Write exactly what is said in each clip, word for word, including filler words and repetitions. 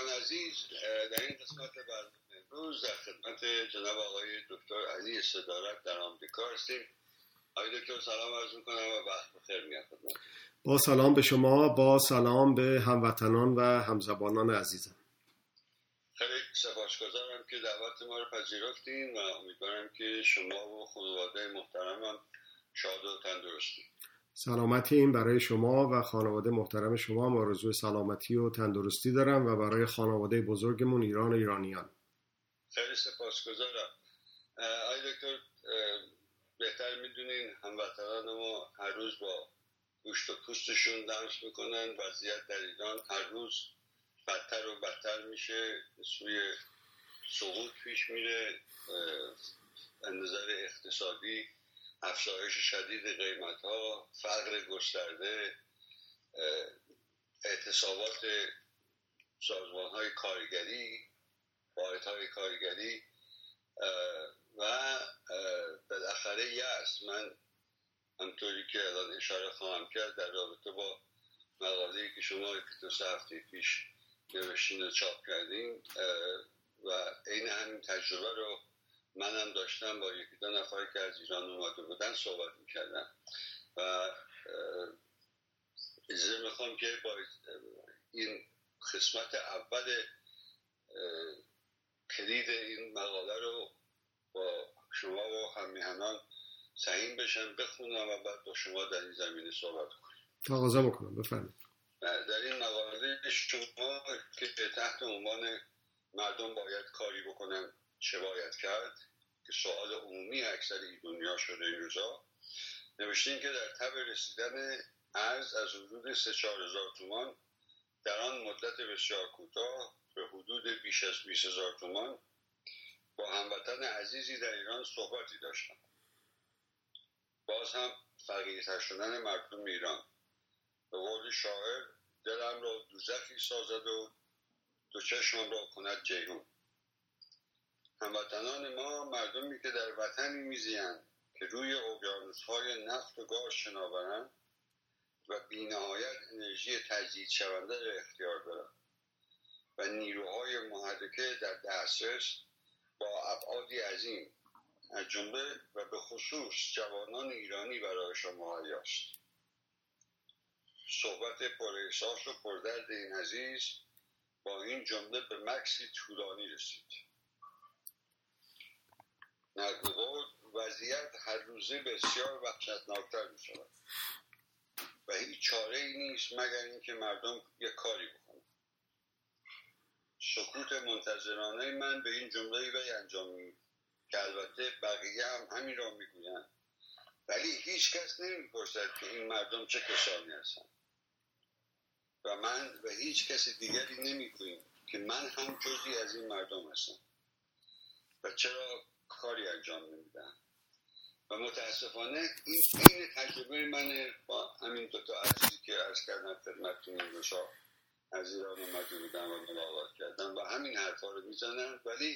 شنوندگان عزیز، در این قسمت برنامه امروز در خدمت جناب آقای دکتر علی صدارت در آمریکا هستیم. آقای دکتر سلام عرض میکنم و وقت بخیر میگم خدمت. با سلام به شما، با سلام به هموطنان و همزبانان عزیزم. خیلی سپاسگزارم که دعوت ما رو پذیرفتین و امیدوارم که شما و خانواده محترمم شاد و تندرستین. سلامتی این برای شما و خانواده محترم شما. هم آرزوی سلامتی و تندرستی دارم و برای خانواده بزرگمون ایران و ایرانیان. خیلی سپاسگزارم. آقای دکتر بهتر میدونین هموطنان ما هر روز با گوشت و پوستشون لمس میکنن. وضعیت در ایران هر روز بدتر و بدتر میشه، سوی سقوط پیش میره. از نظر اقتصادی افزایش شدید قیمت‌ها، فقر گسترده، اعتصابات سازمان‌های کارگری، واحدهای کارگری و بالاخره یأس. من همطوری که الان اشاره خواهم کرد در رابطه با مقاله‌ای که شما یک دو سه هفته پیش نوشتین و چاپ کردین و عین همین تجربه رو منم داشتم، با یکی دو نفر که از ایران اومده بودن صحبت میکردم و اجازه میخوام که با این قسمت اول کلید این مقاله رو با شما و هم‌میهنان سهیم بشم، بخونم و بعد با شما در این زمینه صحبت کنم. تقاضا میکنم، بفرمایید. در این مقاله شما که تحت عنوان مردم باید کاری بکنن چه باید کرد، که سوال عمومی اکثر این دنیا شده این روزا، نوشتین که در تب رسیدن ارز از حدود سه چهار هزار تومان در آن مدت بسیار کوتاه به حدود بیش از بیست هزار تومان با هموطن عزیزی در ایران صحبتی داشتم. باز هم فقیرتر شدن مردم ایران، به قول شاعر، دلم را دوزخی سازد و دو چشمم را کند جیحون. هموطنان ما مردمی که در وطنی میزیند که روی اقیانوس‌های نفت و گاز شناورند و بی‌نهایت انرژی تجدید شونده را اختیار دارند و نیروهای محرکه در دسترس با ابعادی عظیم، از جمله و به خصوص جوانان ایرانی برایشان مهیا است. صحبت پراحساس و پردرد این عزیز با این جمله به مکسی طولانی رسید. نقل وضعیت هر روزه بسیار وحشتناکتر می شود و هیچ چاره ای نیست مگر اینکه مردم یک کاری بکنن. سکوت منتظرانه من به این جمله وی انجامی که البته بقیه هم همین را میگویند، ولی هیچ کس نمیپرسد که این مردم چه کسانی هستند و من و هیچ کس دیگری نمیگوییم که من هم جزئی از این مردم هستم و چرا کاری انجام نمیدن. و متاسفانه این این تجربه من با همین دوتا عزیزی که عرض کردم خدمتتون این روزها از ایران اومده بودن و ملاقات کردن و همین حرفا رو میزنن، ولی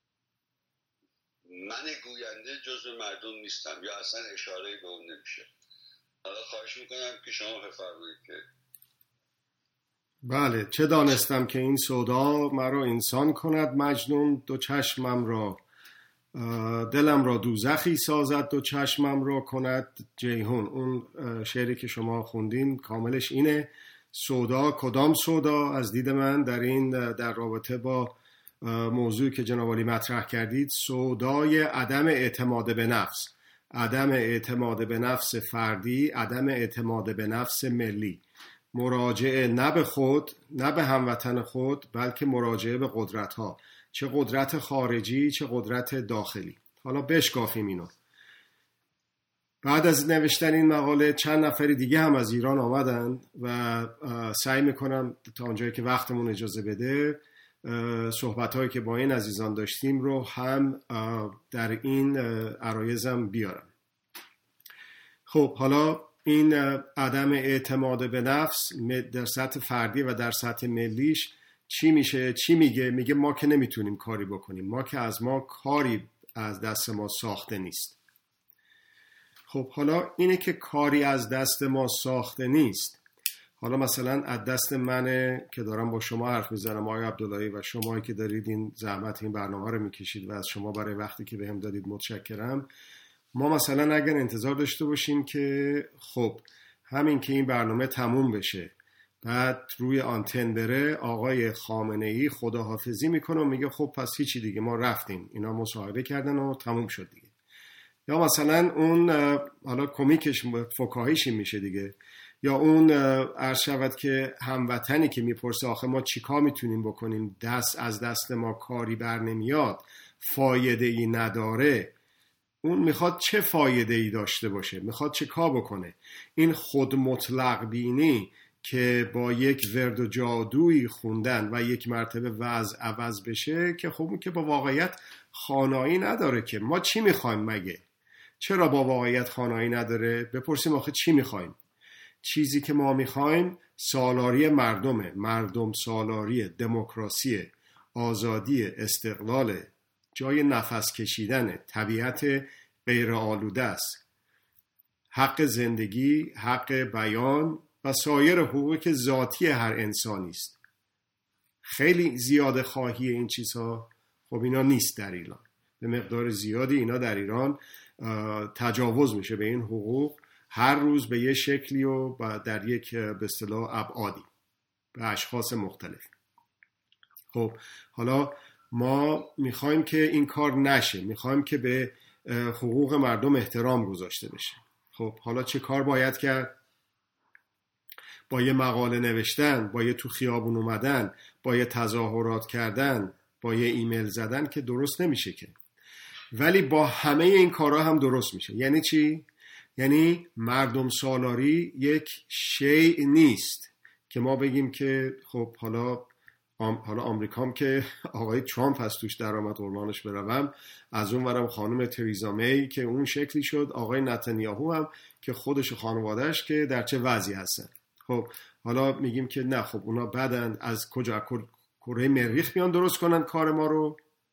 من گوینده جزو مردم نیستم یا اصلا اشاره به اون نمیشه. حالا خواهش میکنم که شما بفرمایید که بله، چه دانستم که این سودا مرا انسان کند مجنون، دو چشمم را دلم را دوزخی سازد، دو چشمم را کند جیحون. اون شعری که شما خوندین کاملش اینه. سودا کدام سودا؟ از دید من در این در رابطه با موضوعی که جناب عالی مطرح کردید، سودای عدم اعتماد به نفس، عدم اعتماد به نفس فردی، عدم اعتماد به نفس ملی، مراجعه نه به خود نه به هموطن خود، بلکه مراجعه به قدرت ها، چه قدرت خارجی چه قدرت داخلی. حالا بشکافیم اینو. بعد از نوشتن این مقاله چند نفری دیگه هم از ایران آمدن و سعی میکنم تا اونجایی که وقتمون اجازه بده صحبت‌هایی که با این عزیزان داشتیم رو هم در این عرایزم بیارم. خب حالا این عدم اعتماد به نفس در سطح فردی و در سطح ملیش چی میشه؟ چی میگه؟ میگه ما که نمیتونیم کاری بکنیم، ما که از ما کاری از دست ما ساخته نیست. خب حالا اینه که کاری از دست ما ساخته نیست، حالا مثلا از دست منه که دارم با شما حرف میزنم آقای عبداللهی و شمایی که دارید این زحمت این برنامه رو میکشید و از شما برای وقتی که بهم دادید متشکرم. ما مثلا اگر انتظار داشته باشیم که خب همین که این برنامه تموم بشه بعد روی آنتن بره آقای خامنه‌ای خداحافظی میکنه و میگه خب پس هیچی دیگه ما رفتیم اینا مصاحبه کردن و تموم شد دیگه، یا مثلا اون حالا کمیکش فکاهیش میشه دیگه، یا اون عرض شود که هموطنی که میپرسه آخه ما چیکار میتونیم بکنیم، دست از دست ما کاری بر نمیاد، فایده ای نداره، اون میخواد چه فایده ای داشته باشه، میخواد چه کار بکنه؟ این خود مطلق بینی که با یک ورد و جادویی خوندن و یک مرتبه وضع عوض بشه که خب اون که با واقعیت خانایی نداره. که ما چی میخوایم مگه؟ چرا با واقعیت خانایی نداره؟ بپرسیم آخه چی میخوایم؟ چیزی که ما میخوایم سالاری مردمه، مردم سالاری، دموکراسی، آزادی، استقلال، جای نفس کشیدن، طبیعت غیر آلوده است، حق زندگی، حق بیان و سایر حقوقی که ذاتی هر انسانی است. خیلی زیاده خواهی این چیزها خب اینا نیست در ایران، به مقدار زیادی اینا در ایران تجاوز میشه به این حقوق هر روز به یه شکلی و در یک به اصطلاح ابعادی به اشخاص مختلف. خب حالا ما میخوایم که این کار نشه، میخوایم که به حقوق مردم احترام گذاشته بشه. خب حالا چه کار باید کرد؟ با یه مقاله نوشتن، با یه تو خیابون اومدن، با یه تظاهرات کردن، با یه ایمیل زدن که درست نمیشه که. ولی با همه این کارها هم درست میشه. یعنی چی؟ یعنی مردم سالاری یک شیء نیست که ما بگیم که خب حالا آم حالا آمریکام که آقای ترامپ هست توش در آمد قربانش بروم، از اون ورم خانم تریزا می که اون شکلی شد، آقای نتانیاهو هم که خودش و خانوادهش که در چه وضعی هستن. خب حالا میگیم که نه خب اونا بدن، از کجا کره مریخ بیان درست کنن کار ما رو؟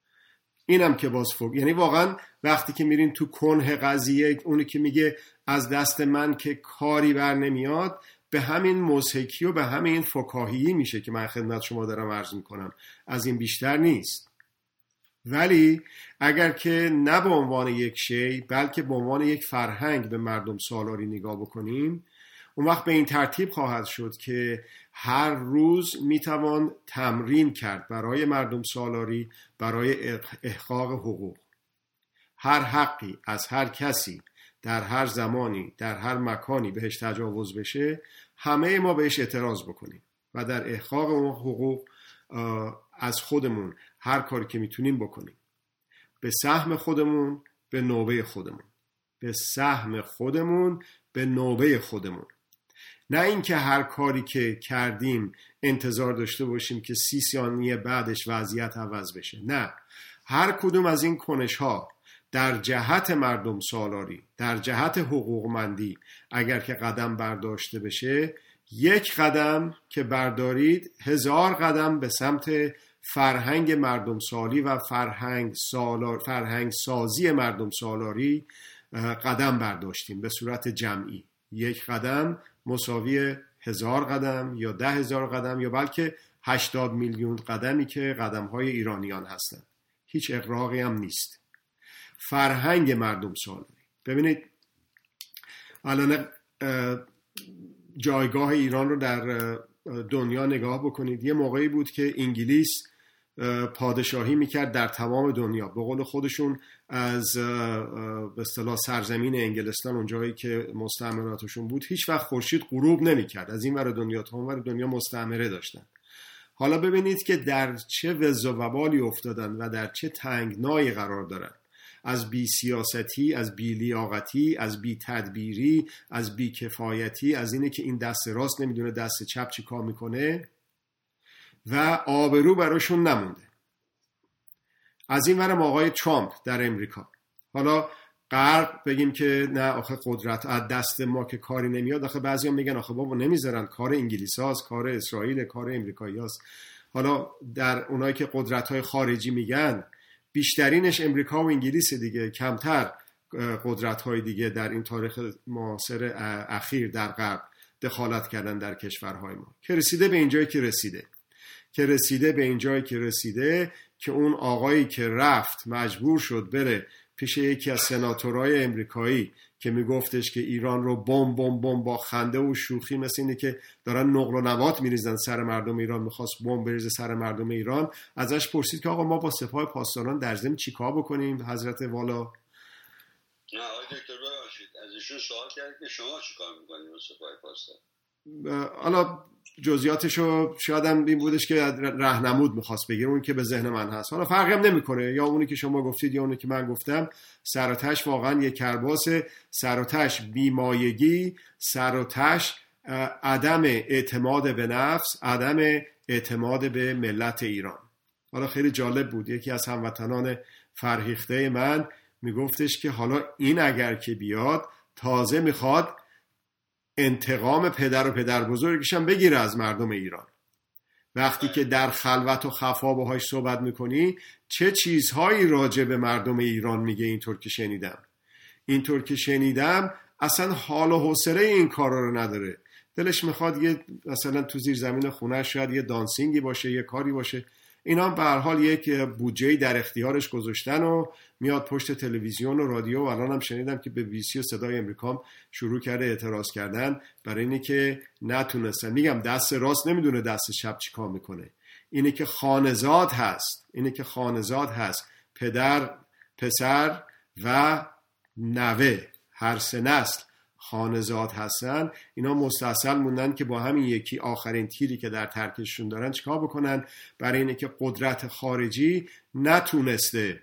اینم که باز فوق. یعنی واقعا وقتی که میرین تو کنه قضیه، اونی که میگه از دست من که کاری بر نمیاد، به همین مضحکی و به همین فکاهی میشه که من خدمت شما دارم عرض میکنم، از این بیشتر نیست. ولی اگر که نه به عنوان یک شی بلکه به عنوان یک فرهنگ به مردم سالاری نگاه بکنیم، اون وقت به این ترتیب خواهد شد که هر روز میتوان تمرین کرد برای مردم سالاری، برای احقاق حقوق. هر حقی از هر کسی در هر زمانی در هر مکانی بهش تجاوز بشه، همه ما بهش اعتراض بکنیم و در احقاق اون حقوق از خودمون هر کاری که میتونیم بکنیم، به سهم خودمون، به نوبه خودمون، به سهم خودمون، به نوبه خودمون. نه اینکه هر کاری که کردیم انتظار داشته باشیم که سی ثانیه بعدش وضعیت عوض بشه. نه، هر کدوم از این کنش ها در جهت مردم سالاری، در جهت حقوقمندی اگر که قدم برداشته بشه، یک قدم که بردارید هزار قدم به سمت فرهنگ مردم سالی و فرهنگ سالار، فرهنگ سازی مردم سالاری قدم برداشتیم به صورت جمعی. یک قدم مساوی هزار قدم یا ده هزار قدم یا بلکه هشتاد میلیون قدمی که قدم‌های ایرانیان هستند. هیچ اغراقی هم نیست. فرهنگ مردم سالاری. ببینید الان جایگاه ایران رو در دنیا نگاه بکنید. یه موقعی بود که انگلیس پادشاهی میکرد در تمام دنیا. به قول خودشون از به اصطلاح سرزمین انگلستان، اون جایی که مستعمراتشون بود، هیچ وقت خورشید غروب نمیکرد. از این ور دنیا تا اون ور دنیا مستعمره داشتن. حالا ببینید که در چه وضع و وبالی افتادن و در چه تنگنایی قرار دارن. از بی سیاستی، از بی لیاقتی، از بی تدبیری، از بی کفایتی، از اینه که این دست راست نمیدونه دست چپ چی کار میکنه و آبرو براشون نمونده. از این ورم آقای ترامپ در امریکا. حالا غرب بگیم که نه آخه قدرت از دست ما که کاری نمیاد، آخه بعضی هم میگن آخه بابا نمیذارن، کار انگلیس هاست، کار اسرائیل، کار امریکایی هاست. حالا در اونایی که قدرت های خارجی میگن، بیشترینش امریکا و انگلیس دیگه، کمتر قدرت های دیگه در این تاریخ معاصر اخیر در غرب دخالت کردن در کشورهای ما، که رسیده به اینجایی که رسیده که رسیده به اینجایی که رسیده که اون آقایی که رفت مجبور شد بره پیش یکی از سناتورهای امریکایی که میگفتش که ایران رو بمب بمب بمب با خنده و شوخی، مثل اینه که دارن نقل و نبات میریزن سر مردم ایران، میخواست بمب بریزه سر مردم ایران، ازش پرسید که آقا ما با سپاه پاسداران در ضمن چیکار بکنیم حضرت والا؟ نه آقای دکتر ببخشید، از ایشون سوال کرد که شما چیکار میکنید با سپاه پاسداران؟ حالا جزئیاتشو شاید هم این بودش که راهنمود میخواست بگیره، اون که به ذهن من هست. حالا فرقی هم نمیکنه، یا اونی که شما گفتید یا اونی که من گفتم. سر و تش واقعا یک کرباسه، سر و تش بیمایگی، سر و تش عدم اعتماد به نفس، عدم اعتماد به ملت ایران. حالا خیلی جالب بود، یکی از هموطنان فرهیخته من میگفتش که حالا این اگر که بیاد تازه میخواد انتقام پدر و پدر بزرگش هم بگیره از مردم ایران. وقتی که در خلوت و خفا باهاش صحبت میکنی چه چیزهایی راجع به مردم ایران میگه، اینطور که شنیدم اینطور که شنیدم اصلا حال و حوصله این کارا رو نداره، دلش میخواد یه مثلا تو زیر زمین خونه شاید یه دانسینگی باشه، یه کاری باشه. اینا به هر حال یک بودجه‌ای در اختیارش گذاشتن و میاد پشت تلویزیون و رادیو. و الان هم شنیدم که به بی بی سی و صدای امریکا شروع کرده اعتراض کردن برای اینه که نتونستن. میگم دست راست نمیدونه دست چپ چی کار میکنه. اینه که خانزاد هست، اینه که خانزاد هست، پدر، پسر و نوه، هر سه نسل خانزاد هستن. اینا مستاصل موندن که با همین یکی آخرین تیری که در ترکششون دارن چیکار بکنن؟ برای اینه که قدرت خارجی نتونسته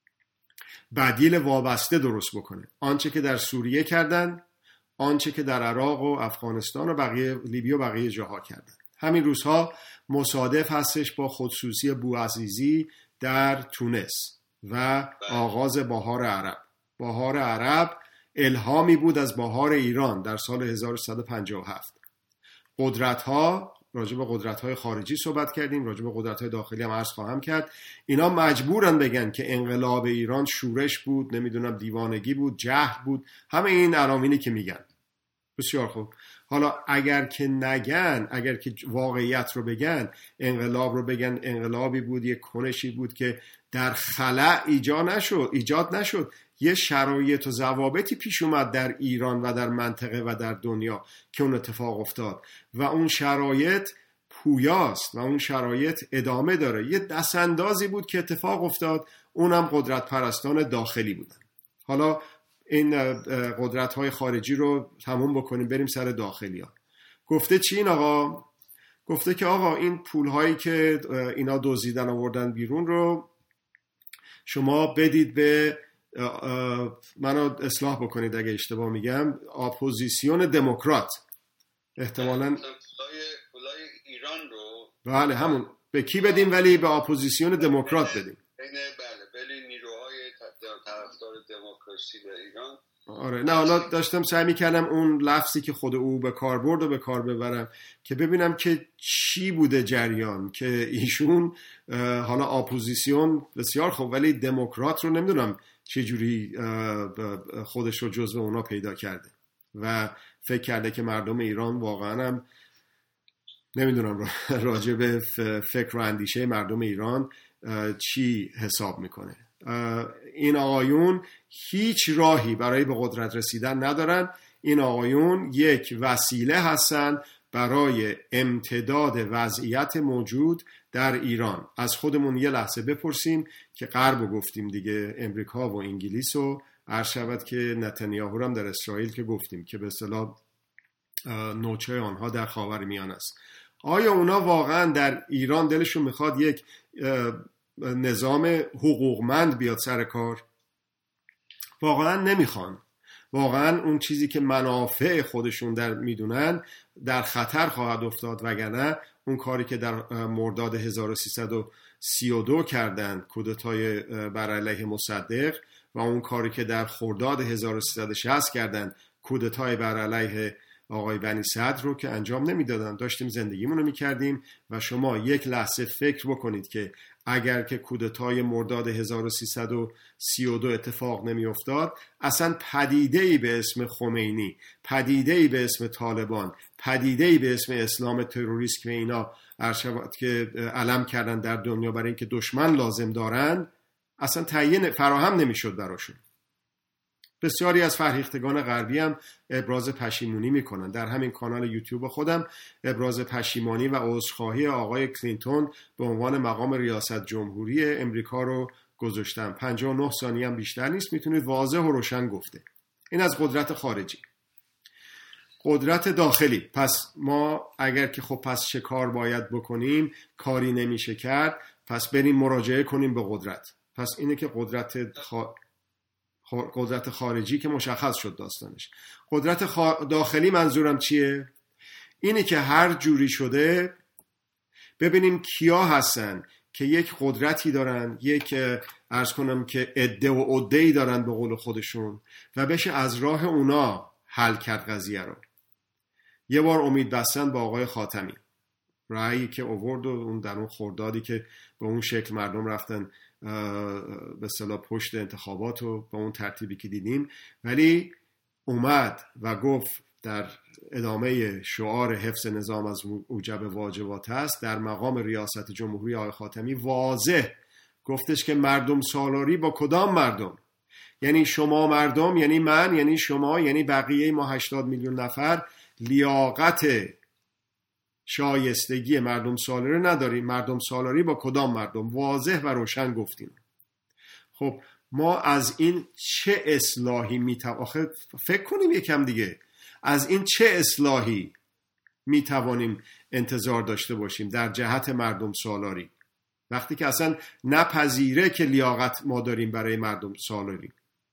بدیل وابسته درست بکنه. آنچه که در سوریه کردن، آنچه که در عراق و افغانستان و بقیه لیبی و بقیه جاها کردن. همین روزها مصادف هستش با خودسوزی بوعزیزی در تونس و آغاز بهار عرب. بهار عرب الهامی بود از بهار ایران در سال هزار و سیصد و پنجاه و هفت. قدرت‌ها، راجع به قدرت‌های خارجی صحبت کردیم، راجع به قدرت‌های داخلی هم عرض خواهم کرد. اینا مجبورن بگن که انقلاب ایران شورش بود، نمیدونم دیوانگی بود، جهل بود، همه این عناوینی که میگن. بسیار خوب. حالا اگر که نگن، اگر که واقعیت رو بگن، انقلاب رو بگن انقلابی بود، یک کنشی بود که در خلأ ایجاد نشد، ایجاد نشد. یه شرایط و ضوابطی پیش اومد در ایران و در منطقه و در دنیا که اون اتفاق افتاد و اون شرایط پویاست و اون شرایط ادامه داره. یه دستاندازی بود که اتفاق افتاد، اونم قدرت پرستان داخلی بودن. حالا این قدرت‌های خارجی رو تموم بکنیم، بریم سر داخلی ها. گفته چی این آقا؟ گفته که آقا این پول‌هایی که اینا دزدیدن آوردن بیرون رو شما بدید به، منو اصلاح بکنید اگه اشتباه میگم، اپوزیسیون دموکرات. احتمالاً پولای ایران رو بله همون به کی بدیم؟ ولی به اپوزیسیون دموکرات بدیم. بله بله نیروهای طرفدار دموکراسی در ایران. آره نه حالا داشتم سعی میکردم اون لفظی که خود او به کار برد و به کار ببرم که ببینم که چی بوده جریان که ایشون حالا اپوزیسیون بسیار خوب ولی دموکرات رو نمیدونم چه جوری خودش رو جزو اونا پیدا کرده و فکر کرده که مردم ایران واقعا هم نمیدونم راجع به فکر و اندیشه مردم ایران چی حساب میکنه. این آقایون هیچ راهی برای به قدرت رسیدن ندارن. این آقایون یک وسیله هستن برای امتداد وضعیت موجود در ایران. از خودمون یه لحظه بپرسیم که غرب گفتیم دیگه، امریکا و انگلیس و عرض شود که نتانیاهو هم در اسرائیل که گفتیم که به اصطلاح نوچه آنها در خاورمیانه است. آیا اونا واقعا در ایران دلشون میخواد یک نظام حقوقمند بیاد سر کار؟ واقعا نمیخوان. واقعا اون چیزی که منافع خودشون در میدونن در خطر خواهد افتاد، وگرنه اون کاری که در مرداد هزار و سیصد و سی و دو کردن، کودتای بر علیه مصدق، و اون کاری که در خرداد هزار و سیصد و شصت کردن، کودتای بر علیه آقای بنی صدر رو که انجام نمیدادن، داشتیم زندگیمون رو میکردیم. و شما یک لحظه فکر بکنید که اگر که کودتای مرداد هزار و سیصد و سی و دو اتفاق نمیافتاد، اصلا پدیده‌ای به اسم خمینی، پدیده‌ای به اسم طالبان، پدیده‌ای به اسم اسلام تروریست که اینا ارشبات که علم کردن در دنیا برای اینکه دشمن لازم دارن، اصلا تعیین فراهم نمیشد براشون. بسیاری از فرهیختگان غربی هم ابراز پشیمونی میکنن. در همین کانال یوتیوب خودم ابراز پشیمانی و عذرخواهی آقای کلینتون به عنوان مقام ریاست جمهوری امریکا رو گذاشتم. پنجاه و نه ثانیه هم بیشتر نیست، میتونید واضح و روشن گفته. این از قدرت خارجی. قدرت داخلی، پس ما اگر که خب پس چه کار باید بکنیم، کاری نمیشه کرد، پس بریم مراجعه کنیم به قدرت. پس اینه که قدرت خ... قدرت خارجی که مشخص شد داستانش. قدرت خ... داخلی منظورم چیه؟ اینه که هر جوری شده ببینیم کیا هستن که یک قدرتی دارن، یک عرض کنم که عده و عده‌ای دارن به قول خودشون، و بشه از راه اونا حل کرد قضیه رو. یه بار امید بستن با آقای خاتمی، رأیی که آورد و اون در اون خردادی که به اون شکل مردم رفتن به اصطلاح پشت انتخابات و با اون ترتیبی که دیدیم، ولی اومد و گفت در ادامه شعار حفظ نظام از موجب واجبات است، در مقام ریاست جمهوری آقای خاتمی واضح گفتش که مردم سالاری با کدام مردم؟ یعنی شما مردم، یعنی من، یعنی شما، یعنی بقیه ما هشتاد میلیون نفر لیاقت شایستگی مردم سالاری نداریم. مردم سالاری با کدام مردم؟ واضح و روشن گفتیم. خب ما از این چه اصلاحی میتوانیم؟ آخه فکر کنیم یکم دیگه، از این چه اصلاحی میتوانیم انتظار داشته باشیم در جهت مردم سالاری، وقتی که اصلا نپذیره که لیاقت ما داریم برای مردم سالاری.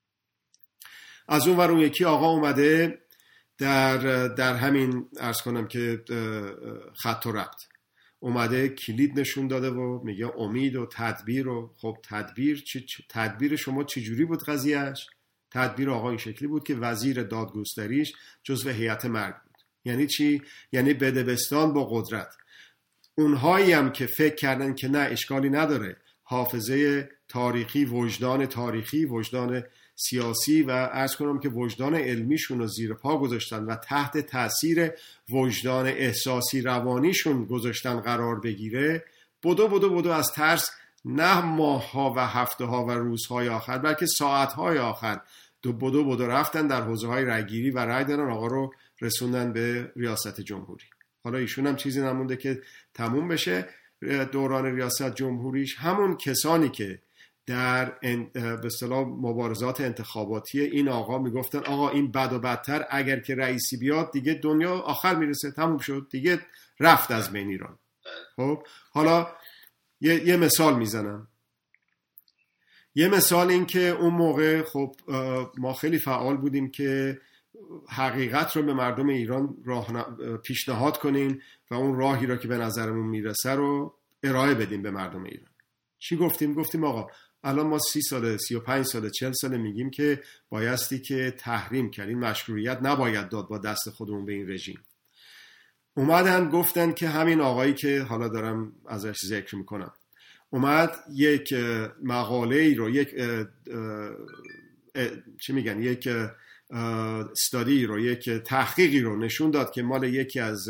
از اون ور اون یکی آقا اومده در در همین عرض کنم که خط و ربط اومده کلید نشون داده و میگه امید و تدبیر. و خب تدبیر چی تدبیر شما چه جوری بود قضیهش؟ تدبیر آقا این شکلی بود که وزیر دادگستریش جزو هیئت مرگ بود. یعنی چی؟ یعنی بدبستان با قدرت. اونهایی هم که فکر کردن که نه اشکالی نداره، حافظه تاریخی، وجدان تاریخی، وجدان سیاسی و عرض کنم که وجدان علمیشون رو زیر پا گذاشتن و تحت تاثیر وجدان احساسی روانیشون گذاشتن قرار بگیره، بدو بدو بدو از ترس نه ماه‌ها و هفته‌ها و روزهای آخر بلکه ساعت‌های آخر دو بدو بدو رفتن در حوزه‌های رأی‌گیری و رأی دادن آقا رو رسوندن به ریاست جمهوری. حالا ایشون هم چیزی نمونده که تموم بشه دوران ریاست جمهوریش. همون کسانی که در به اصطلاح مبارزات انتخاباتی این آقا میگفتن آقا این بد و بدتر، اگر که رئیسی بیاد دیگه دنیا آخر میرسه، تموم شد دیگه، رفت از بین ایران. خب حالا یه, یه مثال میزنم. یه مثال این که اون موقع خب ما خیلی فعال بودیم که حقیقت رو به مردم ایران راه پیشنهاد کنیم و اون راهی را که به نظرمون میرسه رو ارائه بدیم به مردم ایران. چی گفتیم؟ گفتیم آقا الان ما سی ساله، سی و پنج ساله، چل ساله میگیم که بایستی که تحریم کردیم، مشروعیت نباید داد با دست خودمون به این رژیم. اومدن گفتن که همین آقایی که حالا دارم ازش ذکر میکنم اومد یک مقاله ای رو، یک اه اه اه چی میگن یک استادی رو، یک تحقیقی رو نشون داد که مال یکی از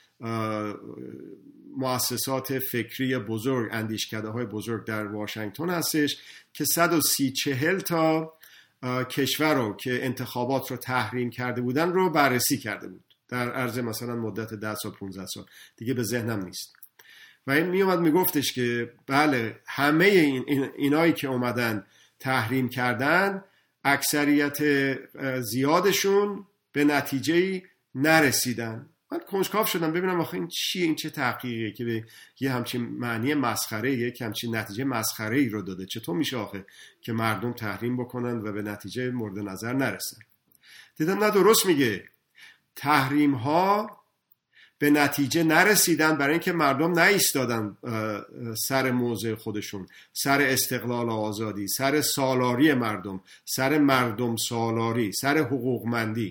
مؤسسات فکری بزرگ، اندیشکده های بزرگ در واشنگتن هستش که صد و سی چهل تا کشور رو که انتخابات رو تحریم کرده بودن رو بررسی کرده بود در عرض مثلا مدت ده سال پونزده سال، دیگه به ذهنم نیست. و این می اومد می گفتش که بله همه این این اینایی که اومدن تحریم کردن اکثریت زیادشون به نتیجه‌ای نرسیدن. من کنجکاو شدم ببینم آخه این چیه، این چه تحقیقیه که به یه همچین معنی مسخره، یه همچین نتیجه مسخره ای رو داده. چطور میشه آخه که مردم تحریم بکنن و به نتیجه مورد نظر نرسن؟ دیدم نه درست میگه، تحریم ها به نتیجه نرسیدن برای اینکه مردم نایستادن سر موضع خودشون، سر استقلال و آزادی، سر سالاری مردم، سر مردم سالاری، سر حقوقمندی.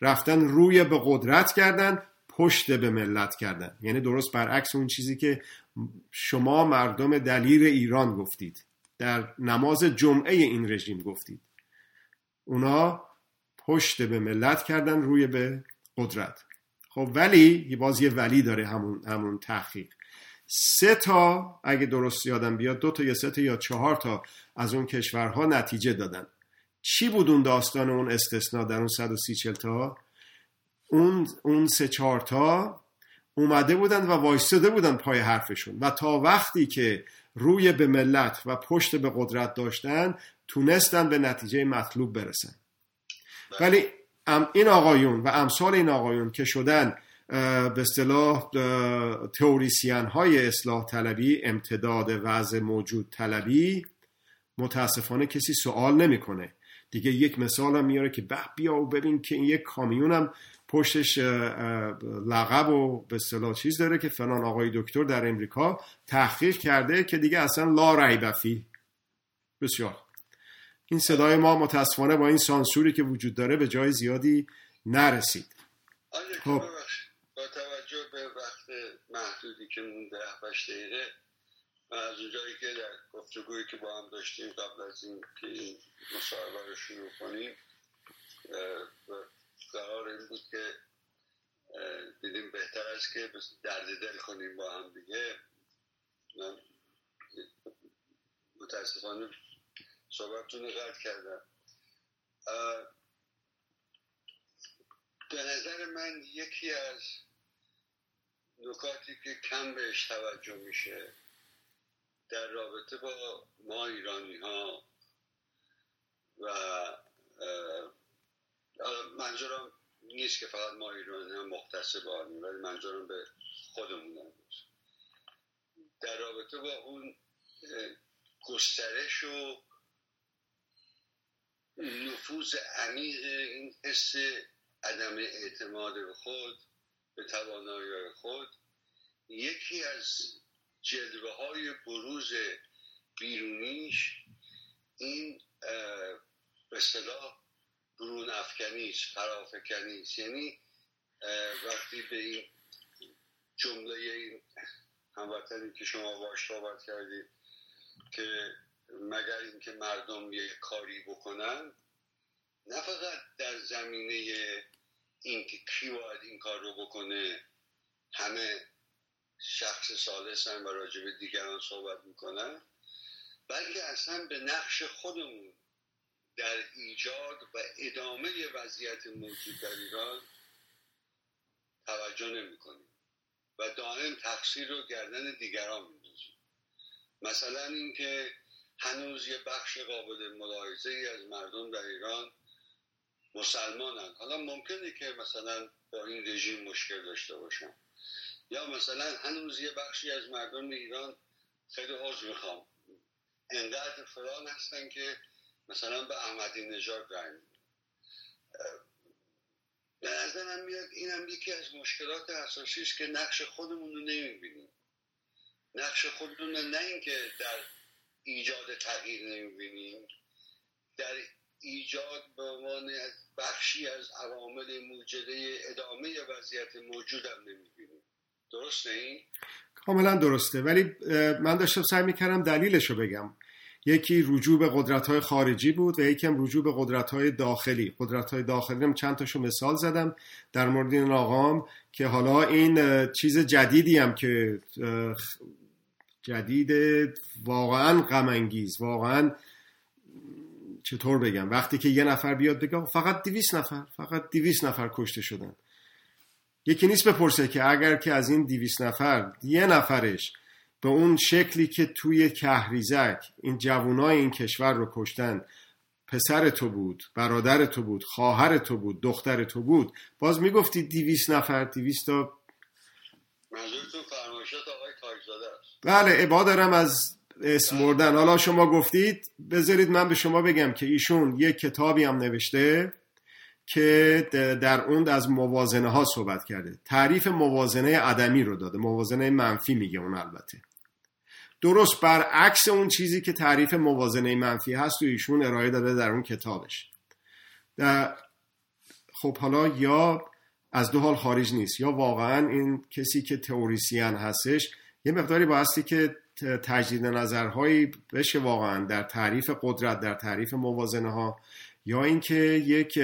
رفتن روی به قدرت کردن، پشت به ملت کردن. یعنی درست برعکس اون چیزی که شما مردم دلیر ایران گفتید، در نماز جمعه این رژیم گفتید. اونا پشت به ملت کردن، روی به قدرت. خب ولی باز یه ولی داره همون همون تحقیق. سه تا اگه درست یادم بیاد، دو تا یا سه تا یا چهار تا از اون کشورها نتیجه دادن. چی بود اون داستان اون استثناء در اون صد و سی چل تا؟ اون اون سه چهار تا اومده بودن و وایستاده بودن پای حرفشون و تا وقتی که روی به ملت و پشت به قدرت داشتن تونستن به نتیجه مطلوب برسن. ولی این آقایون و امثال این آقایون که شدن به اصطلاح تئوریسین های اصلاح طلبی، امتداد وضع موجود طلبی، متاسفانه کسی سوال نمیکنه دیگه. یک مثال هم میاره که به بیا و ببین که این یک کامیون هم پشتش لقب و به اصطلاح چیز داره که فلان آقای دکتر در امریکا تحقیق کرده که دیگه اصلا لا ریب فیه. بسیار این صدای ما متاسفانه با این سانسوری که وجود داره به جای زیادی نرسید. خب با توجه به وقت محدودی که مونده هفت دقیقه، از اونجایی که در گفتگویی که با هم داشتیم قبل از این که این مصاحبه رو شروع کنیم، قرار این بود که دیدیم بهتر است که درد دل کنیم با هم دیگه. من متاسفانه صحبتتون رو قطع کردم. به نظر من یکی از نکاتی که کم بهش توجه میشه در رابطه با ما ایرانی ها و منظورم نیست که فقط ما ایرانی ها مختص به آنیم، ولی منظورم به خودمون هم نیست، در رابطه با اون گسترش و نفوذ عمیق این حس عدم اعتماد به خود، به توانایی خود، یکی از جلوه های بروز بیرونیش این به اصطلاح برون افکنیست، فرافکنیست. یعنی وقتی به این جمله این هموطنی که شما باش صحبت کردید که مگر اینکه مردم یک کاری بکنن، نه فقط در زمینه این که کی باید این کار رو بکنه همه شخص ثالثن و راجع به دیگران صحبت میکنن، بلکه اصلا به نقش خودمون در ایجاد و ادامه وضعیت موجود در ایران توجه نمی کنیم و دائم تقصیر رو گردن دیگران می‌اندازیم. مثلا اینکه هنوز یه بخش قابل ملاحظه ای از مردم در ایران مسلمانن. حالا ممکنه که مثلا با این رژیم مشکل داشته باشن، یا مثلا هنوز یه بخشی از مردم ایران، خیلی عذر میخوام، انقدر فلان هستن که مثلا به احمدی نژاد رای میدن. به نظرم میاد اینم یکی از مشکلات اساسی است که نقش خودمون رو نمیبینیم. نقش خودمون رو نه اینکه در ایجاد تغییر نمیبینیم، در ایجاد به عنوان بخشی از عوامل موجده ادامه وضعیت موجود هم نمیبینیم. درسته این؟ کاملا درسته، ولی من داشتم سعی میکردم دلیلشو بگم. یکی رجوع به قدرت‌های خارجی بود و یکی هم رجوع به قدرت‌های داخلی. قدرت‌های داخلی هم چند تاشو مثال زدم در مورد این آقام که حالا این چیز جدیدی هم که جدید واقعا غم انگیز، واقعا چطور بگم، وقتی که یه نفر بیاد بگه فقط دویست نفر فقط دویست نفر کشته شدن، یکی نیست بپرسه که اگر که از این دویست نفر یه نفرش به اون شکلی که توی کهریزک این جوانای این کشور رو کشتن پسر تو بود، برادر تو بود، خواهر تو بود، دختر تو بود، باز میگفتی دویست نفر دویست تا. منظورتون فرمایشات آقای تاجزاده است؟ بله، ابا دارم از اسم بردن. حالا شما گفتید، بذارید من به شما بگم که ایشون یک کتابی هم نوشته که در اون از موازنه ها صحبت کرده. تعریف موازنه عدمی رو داده، موازنه منفی میگه اون. البته درست برعکس اون چیزی که تعریف موازنه منفی هست و ایشون ارائه داده در اون کتابش. در خب حالا یا از دو حال خارج نیست، یا واقعا این کسی که تئوریسین هستش یه مقداری بایستی که تجدید نظرهایی بشه واقعا در تعریف قدرت، در تعریف موازنه ها، یا اینکه یک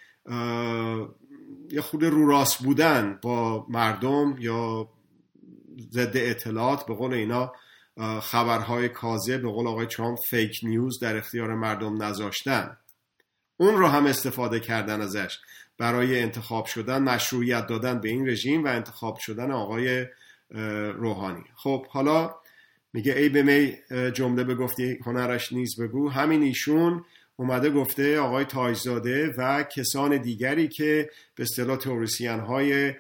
یه خود رو راست بودن با مردم یا ضد اطلاعات، به قول اینا خبرهای کاذب، به قول آقای ترامپ فیک نیوز در اختیار مردم نذاشتن، اون رو هم استفاده کردن ازش برای انتخاب شدن، مشروعیت دادن به این رژیم و انتخاب شدن آقای روحانی. خب حالا میگه ای به می جمله بگفتی هنرش نیز بگو. همین ایشون اومده گفته آقای تاجزاده و کسان دیگری که به اصطلاح تئوریسین های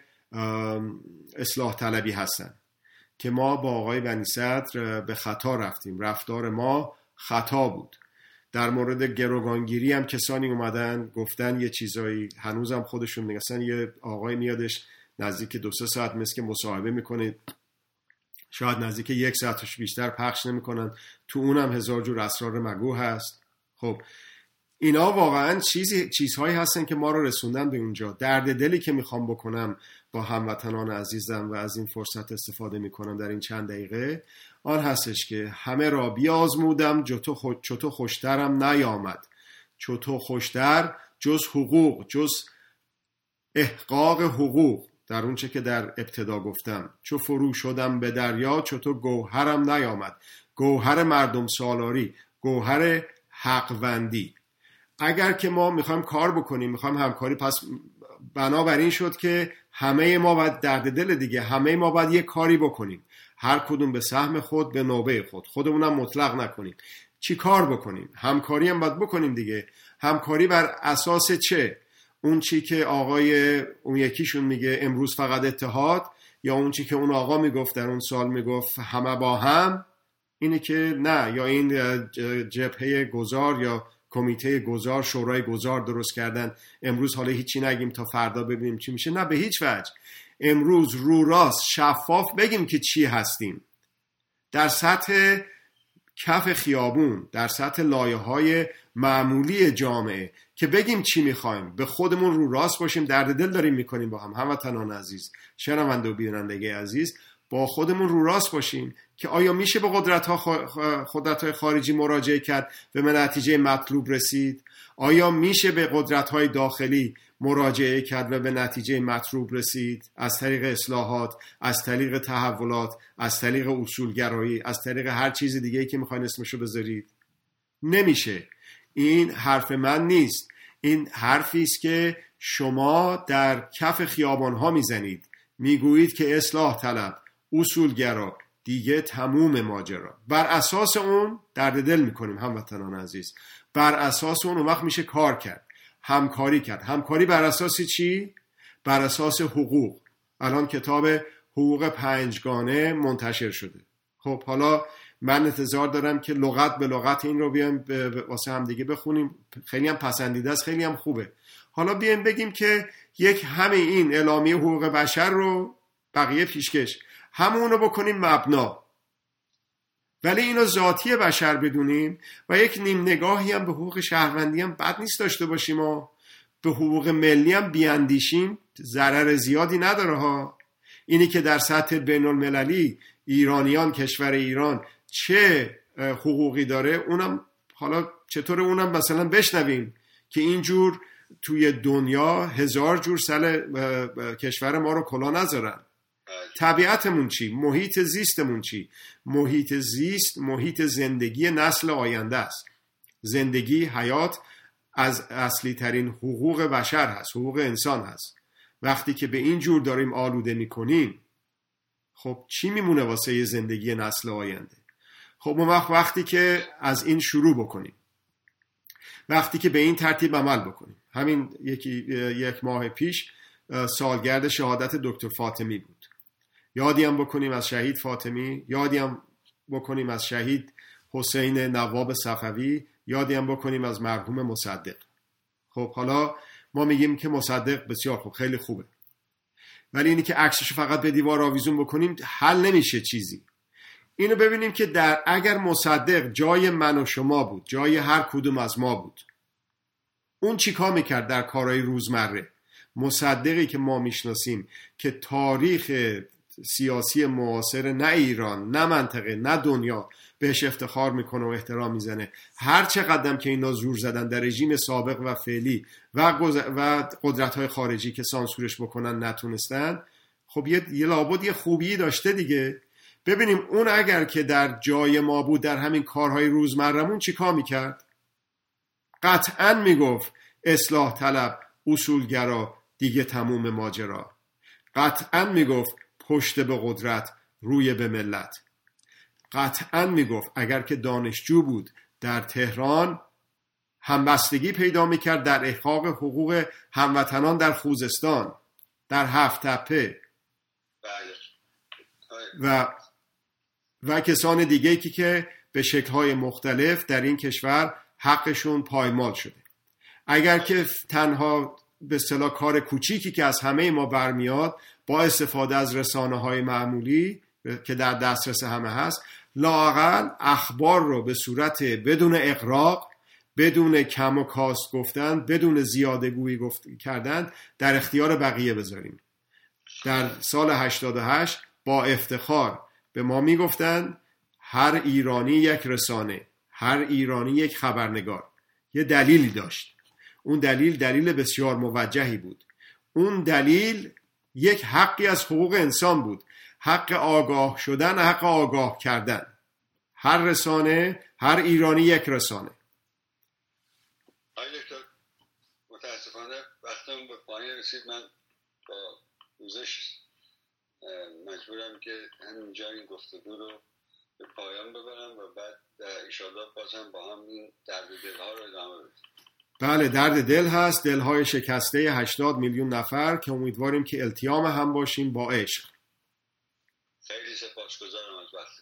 اصلاح طلبی هستن که ما با آقای بنی صدر به خطا رفتیم، رفتار ما خطا بود. در مورد گروگانگیری هم کسانی اومدن گفتن یه چیزایی، هنوزم خودشون میگن. یه آقای میادش نزدیک دو سه ساعت مثل که مصاحبه میکنه، شاید نزدیک یک ساعتش بیشتر پخش نمیکنن، تو اونم هزار جور اسرار مگو هست. خب اینا واقعا چیزی چیزهایی هستن که ما رو رسوندن به اونجا. درد دلی که میخوام بکنم با هموطنان عزیزم و از این فرصت استفاده میکنم در این چند دقیقه، آن هستش که همه را بیازمودم چطور خوشترم نیامد، چطور خوشتر جز حقوق، جز احقاق حقوق، در اون چه که در ابتدا گفتم، چو فرو شدم به دریا چطور گوهرم نیامد، گوهر مردم سالاری، گوهر حقوندی. اگر که ما میخوایم کار بکنیم، میخوایم همکاری، پس بنابراین شد که همه ما باید درد دل دیگه، همه ما باید یه کاری بکنیم، هر کدوم به سهم خود، به نوبه خود، خودمونم مطلق نکنیم. چی کار بکنیم؟ همکاری هم باید بکنیم دیگه. همکاری بر اساس چه؟ اون چی که آقای اون یکیشون میگه امروز فقط اتحاد، یا اون چی که اون آقا میگفت در اون سال میگفت همه با هم؟ اینه که نه، یا این جبهه گذار یا کمیته گذار، شورای گذار درست کردن، امروز حالا هیچی نگیم تا فردا ببینیم چی میشه. نه، به هیچ وجه. امروز رو راست شفاف بگیم که چی هستیم، در سطح کف خیابون، در سطح لایه‌های معمولی جامعه، که بگیم چی میخوایم، به خودمون رو راست باشیم. درد دل داریم میکنیم با هم، هموطنان عزیز، شنونده و بیننده عزیز، با خودمون رو راست باشیم که آیا میشه به قدرت‌ها قدرت‌های خارجی مراجعه کرد و به نتیجه مطلوب رسید؟ آیا میشه به قدرت‌های داخلی مراجعه کرد و به نتیجه مطلوب رسید؟ از طریق اصلاحات، از طریق تحولات، از طریق اصولگرایی، از طریق هر چیز دیگه‌ای که میخواین اسمشو بذارید؟ نمیشه. این حرف من نیست، این حرفی است که شما در کف خیابان‌ها میزنید، میگویید که اصلاح طلب، اصولگرا، دیگه تموم ماجرا. بر اساس اون درد دل میکنیم هموطنان عزیز، بر اساس اون اون وقت میشه کار کرد، همکاری کرد. همکاری بر اساس چی؟ بر اساس حقوق. الان کتاب حقوق پنجگانه منتشر شده. خب حالا من انتظار دارم که لغت به لغت این رو بیایم واسه هم دیگه بخونیم. خیلی هم پسندیده است، خیلی هم خوبه. حالا بیایم بگیم که یک همه این اعلامیه حقوق بشر رو بقیه پیشکش، همونو بکنیم مبنا، ولی اینو ذاتی بشر بدونیم و یک نیم نگاهی هم به حقوق شهروندی هم بد نیست داشته باشیم و به حقوق ملی هم بیاندیشیم، ضرر زیادی نداره ها. اینی که در سطح بین المللی ایرانیان، کشور ایران چه حقوقی داره، اونم حالا چطور اونم مثلا بشنویم که اینجور توی دنیا هزار جور سر کشور ما رو کلا نذارن. طبیعتمون چی؟ محیط زیستمون چی؟ محیط زیست محیط زندگی نسل آینده است. زندگی، حیات از اصلی ترین حقوق بشر هست، حقوق انسان هست. وقتی که به این جور داریم آلوده میکنیم، خب چی میمونه واسه زندگی نسل آینده؟ خب اون وقت وقتی که از این شروع بکنیم، وقتی که به این ترتیب عمل بکنیم. همین یکی یک ماه پیش سالگرد شهادت دکتر فاطمی بود. یادی هم بکنیم از شهید فاطمی، یادی هم بکنیم از شهید حسین نواب صفوی، یادی هم بکنیم از مرحوم مصدق. خب حالا ما میگیم که مصدق بسیار خوب، خیلی خوبه، ولی اینی که عکسشو فقط به دیوار آویزون بکنیم حل نمیشه چیزی. اینو ببینیم که در اگر مصدق جای من و شما بود، جای هر کدوم از ما بود، اون چیکار میکرد در کارهای روزمره؟ مصدقی که ما میشناسیم که تاریخ سیاسی معاصر نه ایران نه منطقه نه دنیا بهش افتخار میکنه و احترام میزنه، هر چقدر که اینا زور زدن در رژیم سابق و فعلی و و قدرت‌های خارجی که سانسورش بکنن نتونستن، خب یه, یه لابد یه خوبی داشته دیگه. ببینیم اون اگر که در جای ما بود در همین کارهای روزمرمون چی کار میکرد؟ قطعاً میگفت اصلاح طلب، اصولگرا، دیگه تموم ماجرا. قطعاً میگفت پشت به قدرت، روی به ملت. قطعاً میگفت اگر که دانشجو بود در تهران همبستگی پیدا میکرد در احقاق حقوق هموطنان در خوزستان، در هفت تپه و و کسان دیگه که که به شکل‌های مختلف در این کشور حقشون پایمال شده. اگر که تنها به اصطلاح کار کوچیکی که از همه ما برمیاد با استفاده از رسانه‌های معمولی که در دسترس همه هست، لااقل اخبار رو به صورت بدون اغراق، بدون کم و کاست گفتن، بدون زیاده گویی گفت کردن در اختیار بقیه بذاریم. در سال هشتاد و هشت با افتخار به ما میگفتن هر ایرانی یک رسانه، هر ایرانی یک خبرنگار. یه دلیلی داشت. اون دلیل دلیل بسیار موجهی بود. اون دلیل یک حقی از حقوق انسان بود، حق آگاه شدن، حق آگاه کردن. هر رسانه، هر ایرانی یک رسانه. آقای دکتر، متاسفانه وقتم به پایان رسید. من با پوزش مجبورم که همینجا این گفتگو رو به پایان ببرم و بعد انشاءالله بازم با هم این درد دلها رو ادامه بدیم. بله، درد دل هست، دلهای شکسته هشتاد میلیون نفر که امیدواریم که التیام هم باشیم با عشق. خیلی سپاسگزارم از وقت.